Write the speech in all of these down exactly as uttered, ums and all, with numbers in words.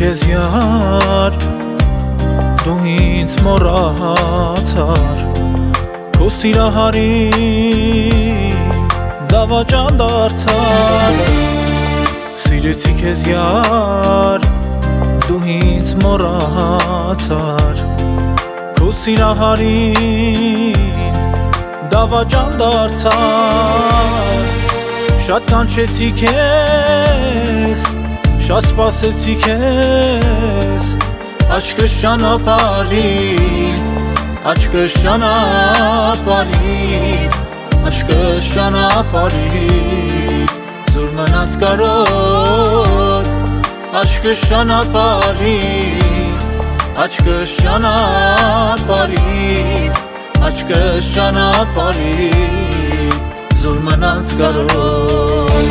քեզ յար դու ինձ մոռացար քո սիրահարին դավաճան դարձար սիրեցի քեզ յար դու ինձ մոռացար քո սիրահարին դավաճան դարձար շատ կանչեցի քեզ շատ սպասեցի քեզ աչքս ճանապարհին աչքս ճանապարհին աչքս ճանապարհին զուր մնաց կարոտ աչքս ճանապարհին աչքս ճանապարհին աչքս ճանապարհին զուր մնաց կարոտ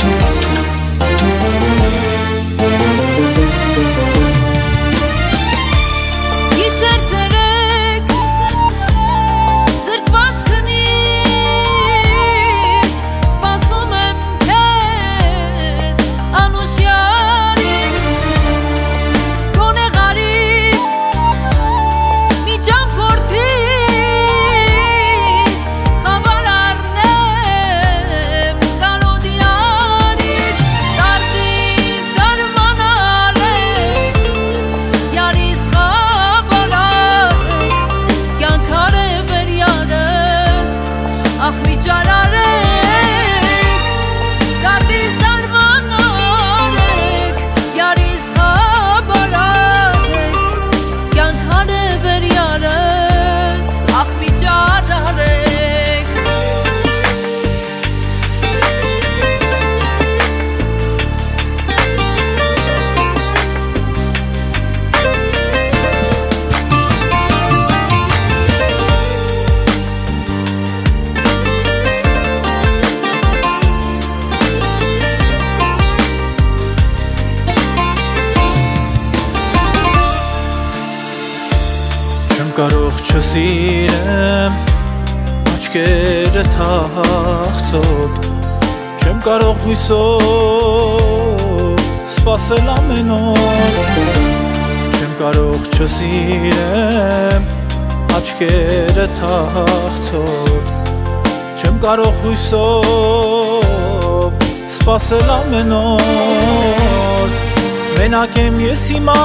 Կարող չսիրեմ աչքերը թախծոտ չեմ կարող հույսով սպասել ամեն օր չեմ կարող չսիրեմ աչքերը թախծոտ չեմ կարող հույսով սպասել ամեն օր մենակ եմ ես հիմա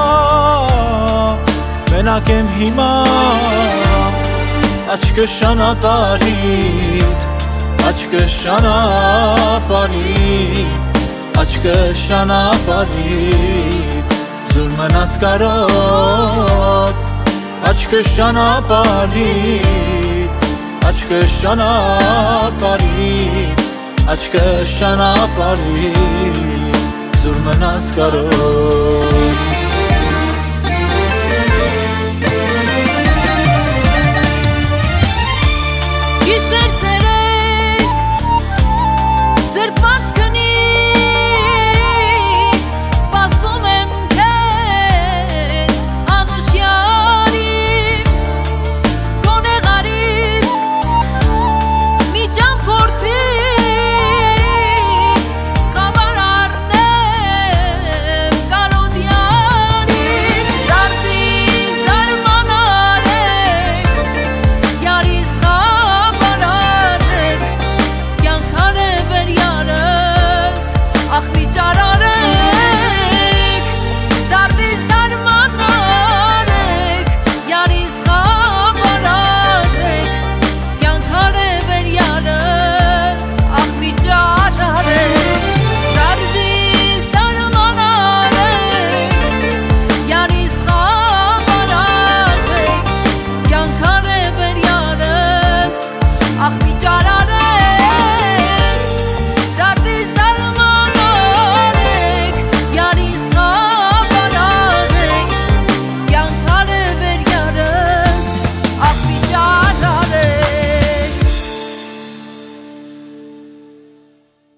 մենակ եմ հիմա աչքս ճանապարհին աչքս ճանապարհին աչքս ճանապարհին զուր մնաց կարոտ աչքս ճանապարհին աչքս ճանապարհին աչքս ճանապարհին զուր մնաց կարոտ